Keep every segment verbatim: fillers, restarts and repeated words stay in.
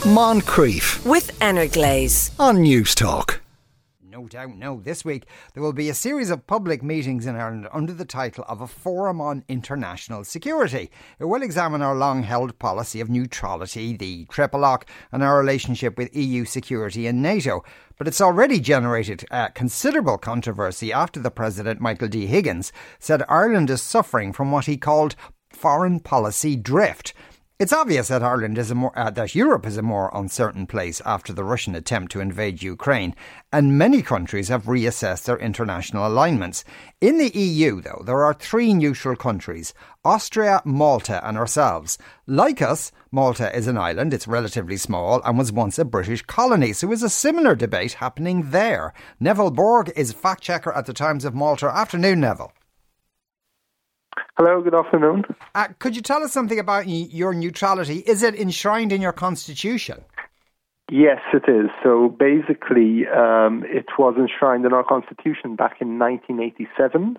Moncrief with Energlaze on News Talk. No doubt, no. This week there will be a series of public meetings in Ireland under the title of a Forum on International Security. It will examine our long-held policy of neutrality, the triple lock, and our relationship with E U security and NATO. But it's already generated uh, considerable controversy after the President, Michael D. Higgins, said Ireland is suffering from what he called foreign policy drift. It's obvious that Ireland is a more, uh, that Europe is a more uncertain place after the Russian attempt to invade Ukraine, and many countries have reassessed their international alignments. In the E U, though, there are three neutral countries: Austria, Malta and ourselves. Like us, Malta is an island, it's relatively small and was once a British colony, so is a similar debate happening there. Neville Borg is fact-checker at the Times of Malta. Afternoon, Neville. Hello, good afternoon. Uh, could you tell us something about y- your neutrality? Is it enshrined in your constitution? Yes, it is. So basically, um, it was enshrined in our constitution back in nineteen eighty-seven,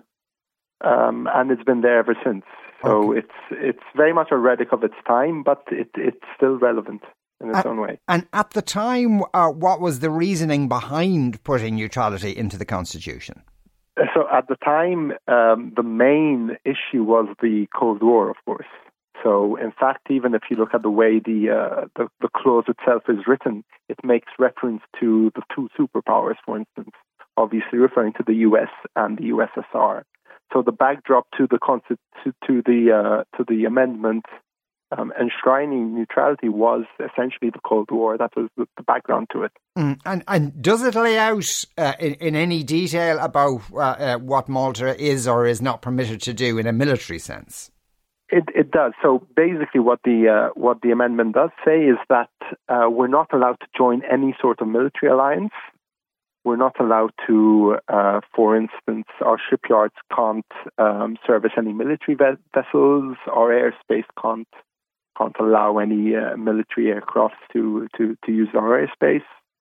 um, and it's been there ever since. So okay. it's it's very much a relic of its time, but it, it's still relevant in its uh, own way. And at the time, uh, what was the reasoning behind putting neutrality into the constitution? So at the time, um, the main issue was the Cold War, of course. So in fact, even if you look at the way the, uh, the the clause itself is written, it makes reference to the two superpowers, for instance, obviously referring to the U S and the U S S R. So the backdrop to the concept to, to the uh, to the amendment um, enshrining neutrality was essentially the Cold War. That was the, the background to it. Mm. And and does it lay out uh, in, in any detail about uh, uh, what Malta is or is not permitted to do in a military sense? It it does. So basically, what the uh, what the amendment does say is that uh, we're not allowed to join any sort of military alliance. We're not allowed to, uh, for instance, our shipyards can't um, service any military ve- vessels. Our airspace can't can't allow any uh, military aircraft to, to, to use our airspace.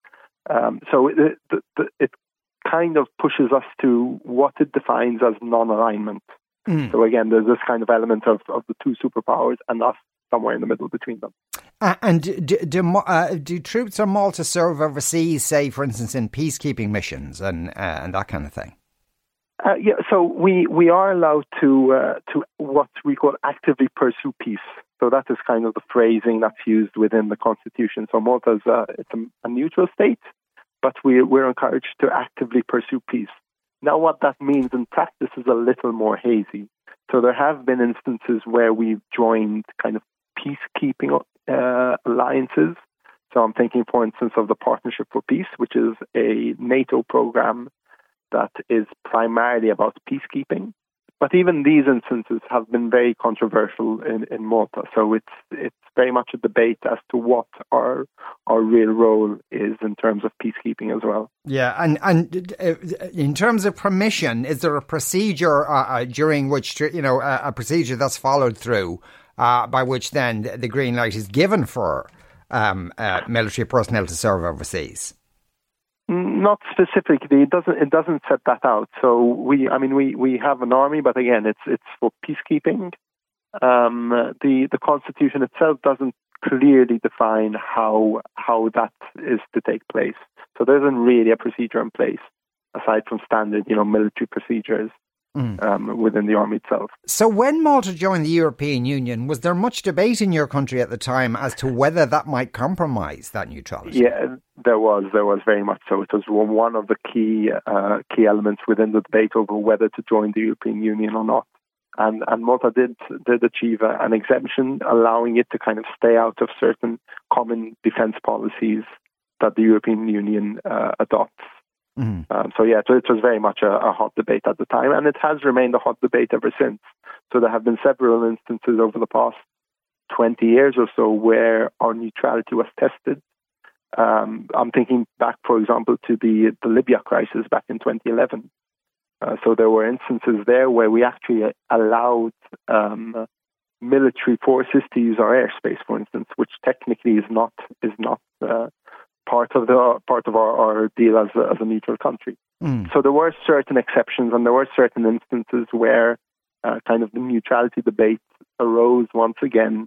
Um, so it, it, it kind of pushes us to what it defines as non-alignment. Mm. So again, there's this kind of element of, of the two superpowers and us somewhere in the middle between them. Uh, and do, do, uh, do troops on Malta serve overseas, say, for instance, in peacekeeping missions and uh, and that kind of thing? Uh, yeah, so we, we are allowed to uh, to what we call actively pursue peace. So that is kind of the phrasing that's used within the constitution. So Malta is a, it's a, a neutral state, but we, we're encouraged to actively pursue peace. Now, what that means in practice is a little more hazy. So there have been instances where we've joined kind of peacekeeping uh, alliances. So I'm thinking, for instance, of the Partnership for Peace, which is a NATO program that is primarily about peacekeeping. But even these instances have been very controversial in, in Malta. So it's it's very much a debate as to what our our real role is in terms of peacekeeping as well. Yeah, and and in terms of permission, is there a procedure uh, uh, during which, you know, a, a procedure that's followed through uh, by which then the green light is given for um, uh, military personnel to serve overseas? Not specifically. It doesn't. It doesn't set that out. So we, I mean, we, we have an army, but again, it's it's for peacekeeping. Um, the the constitution itself doesn't clearly define how how that is to take place. So there isn't really a procedure in place aside from standard, you know, military procedures. Mm. Um, within the army itself. So when Malta joined the European Union, was there much debate in your country at the time as to whether that might compromise that neutrality? Yeah, there was. There was very much so. It was one of the key uh, key elements within the debate over whether to join the European Union or not. And, and Malta did did achieve a, an exemption, allowing it to kind of stay out of certain common defence policies that the European Union uh, adopts. Mm-hmm. Um, so yeah, so it was very much a, a hot debate at the time, and it has remained a hot debate ever since. So there have been several instances over the past twenty years or so where our neutrality was tested. Um, I'm thinking back, for example, to the, the Libya crisis back in twenty eleven. Uh, so there were instances there where we actually allowed um, military forces to use our airspace, for instance, which technically is not is not uh, part of the part of our, our deal as a, as a neutral country. Mm. So there were certain exceptions, and there were certain instances where uh, kind of the neutrality debate arose once again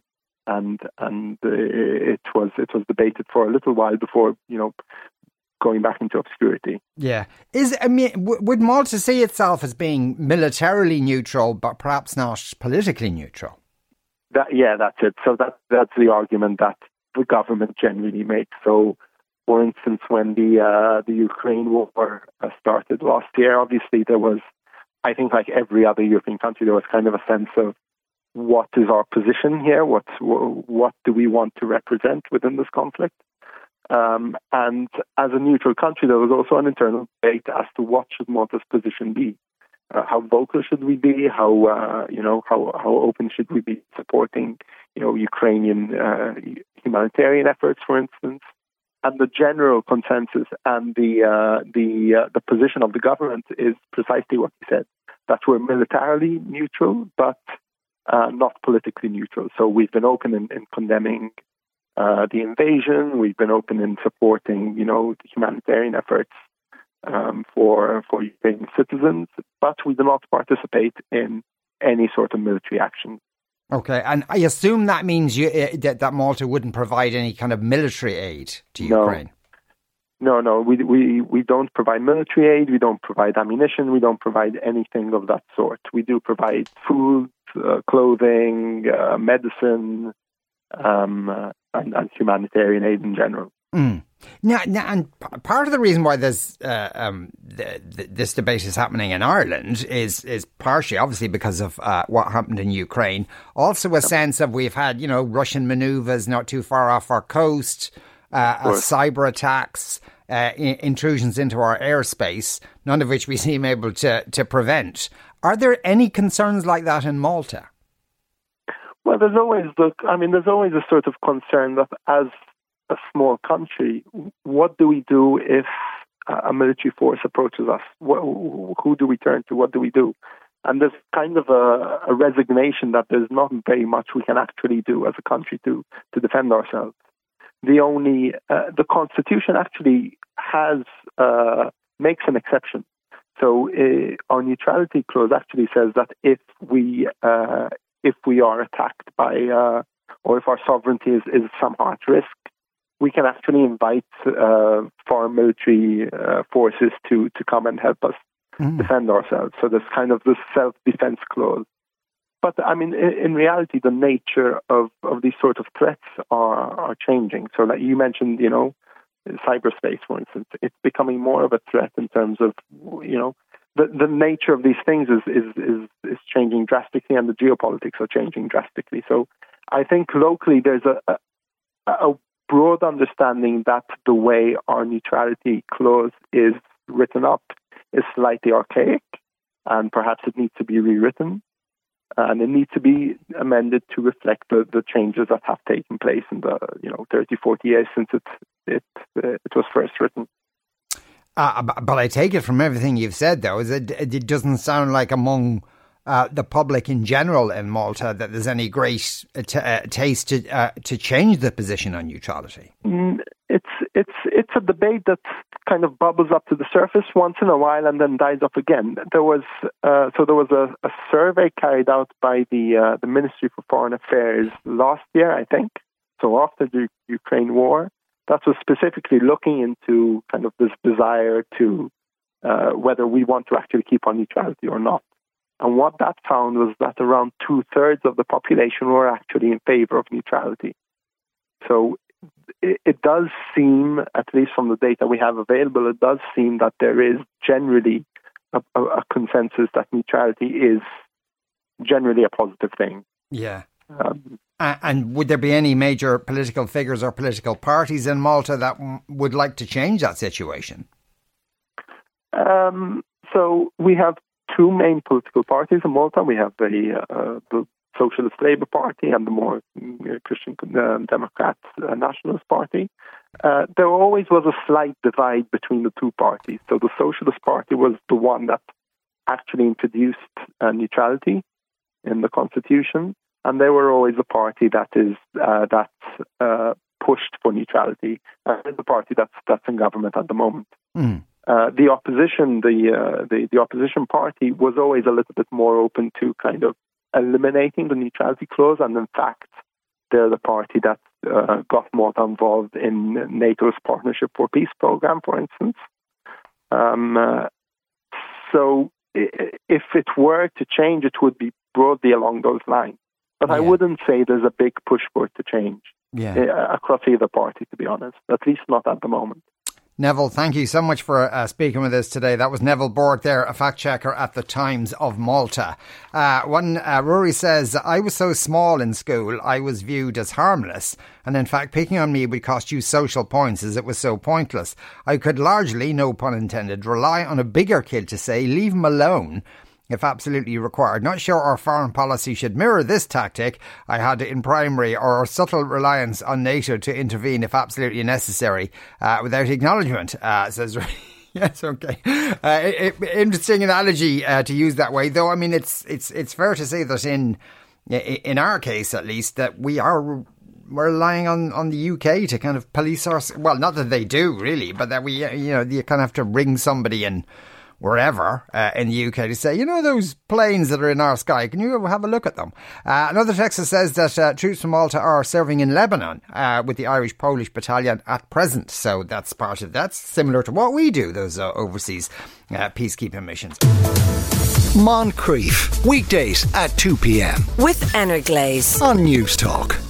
and and uh, it was it was debated for a little while before, you know, going back into obscurity. Yeah. Is I mean, w- would Malta see itself as being militarily neutral, but perhaps not politically neutral? That, yeah, that's it. So that that's the argument that the government generally makes. So, for instance, when the uh, the Ukraine war uh, started last year, obviously there was, I think, like every other European country, there was kind of a sense of what is our position here? What what do we want to represent within this conflict? Um, and as a neutral country, there was also an internal debate as to what should Malta's position be. Uh, how vocal should we be? How uh, you know how how open should we be supporting you know Ukrainian uh, humanitarian efforts, for instance? And the general consensus and the uh, the uh, the position of the government is precisely what you said, that we're militarily neutral, but uh, not politically neutral. So we've been open in, in condemning uh, the invasion. We've been open in supporting you know the humanitarian efforts um, for for Ukrainian citizens, but we do not participate in any sort of military action. Okay, and I assume that means you, uh, that, that Malta wouldn't provide any kind of military aid to no. Ukraine? No, no, we, we, we don't provide military aid, we don't provide ammunition, we don't provide anything of that sort. We do provide food, uh, clothing, uh, medicine, um, uh, and, and humanitarian aid in general. Mm. Now, now, and p- part of the reason why there's uh, um, the, the, this debate is happening in Ireland is is partially, obviously, because of uh, what happened in Ukraine. Also, a sense of we've had, you know, Russian manoeuvres not too far off our coast, uh, uh, cyber attacks, uh, I- intrusions into our airspace, none of which we seem able to to prevent. Are there any concerns like that in Malta? Well, there's always the. I mean, there's always a sort of concern that as a small country, what do we do if a military force approaches us? Who do we turn to? What do we do? And there's kind of a, a resignation that there's not very much we can actually do as a country to, to defend ourselves. The only uh, the Constitution actually has uh, makes an exception. So uh, our neutrality clause actually says that if we uh, if we are attacked by uh, or if our sovereignty is, is somehow at risk, we can actually invite uh, foreign military uh, forces to, to come and help us mm. defend ourselves. So there's kind of this self-defense clause. But, I mean, in, in reality, the nature of, of these sort of threats are, are changing. So like you mentioned, you know, cyberspace, for instance, it's becoming more of a threat in terms of, you know, the, the nature of these things is, is, is, is changing drastically, and the geopolitics are changing drastically. So I think locally there's a, a, a broad understanding that the way our neutrality clause is written up is slightly archaic, and perhaps it needs to be rewritten, and it needs to be amended to reflect the, the changes that have taken place in the you know thirty, forty years since it it uh, it was first written. Uh, but I take it from everything you've said, though, is it, it doesn't sound like among Uh, the public in general in Malta that there's any great uh, t- uh, taste to uh, to change the position on neutrality. Mm, it's it's it's a debate that kind of bubbles up to the surface once in a while and then dies off again. There was uh, so there was a, a survey carried out by the uh, the Ministry for Foreign Affairs last year, I think. So after the Ukraine war, that was specifically looking into kind of this desire to uh, whether we want to actually keep our neutrality or not. And what that found was that around two-thirds of the population were actually in favor of neutrality. So it, it does seem, at least from the data we have available, it does seem that there is generally a, a, a consensus that neutrality is generally a positive thing. Yeah. Um, uh, and would there be any major political figures or political parties in Malta that w- would like to change that situation? Um, so we have two main political parties in Malta. We have the, uh, the Socialist Labour Party and the more uh, Christian uh, Democrats uh, Nationalist Party. Uh, there always was a slight divide between the two parties. So the Socialist Party was the one that actually introduced uh, neutrality in the constitution, and they were always the party that is uh, that uh, pushed for neutrality, and uh, the party that's that's in government at the moment. Mm. Uh, the opposition, the, uh, the the opposition party, was always a little bit more open to kind of eliminating the neutrality clause, and in fact, they're the party that uh, got Malta involved in NATO's Partnership for Peace program, for instance. Um, uh, so if it were to change, it would be broadly along those lines. But yeah. I wouldn't say there's a big push for it to change yeah. uh, across either party, to be honest, at least not at the moment. Neville, thank you so much for uh, speaking with us today. That was Neville Bourke there, a fact checker at the Times of Malta. Uh, one, uh, Rory says, I was so small in school, I was viewed as harmless. And in fact, picking on me would cost you social points as it was so pointless. I could largely, no pun intended, rely on a bigger kid to say, leave him alone, if absolutely required. Not sure our foreign policy should mirror this tactic. I had in primary or subtle reliance on NATO to intervene if absolutely necessary, uh, without acknowledgement, uh, says yes, okay. Uh, it, it, interesting analogy uh, to use that way, though. I mean, it's it's it's fair to say that in in our case, at least, that we are we're relying on, on the U K to kind of police our. Well, not that they do really, but that we, you know, you kind of have to ring somebody and. Wherever uh, in the U K to say, you know, those planes that are in our sky, can you have a look at them? Uh, another texter says that uh, troops from Malta are serving in Lebanon uh, with the Irish Polish Battalion at present. So that's part of that's similar to what we do, those uh, overseas uh, peacekeeping missions. Moncrief, weekdays at two p.m. with Energlaze on News Talk.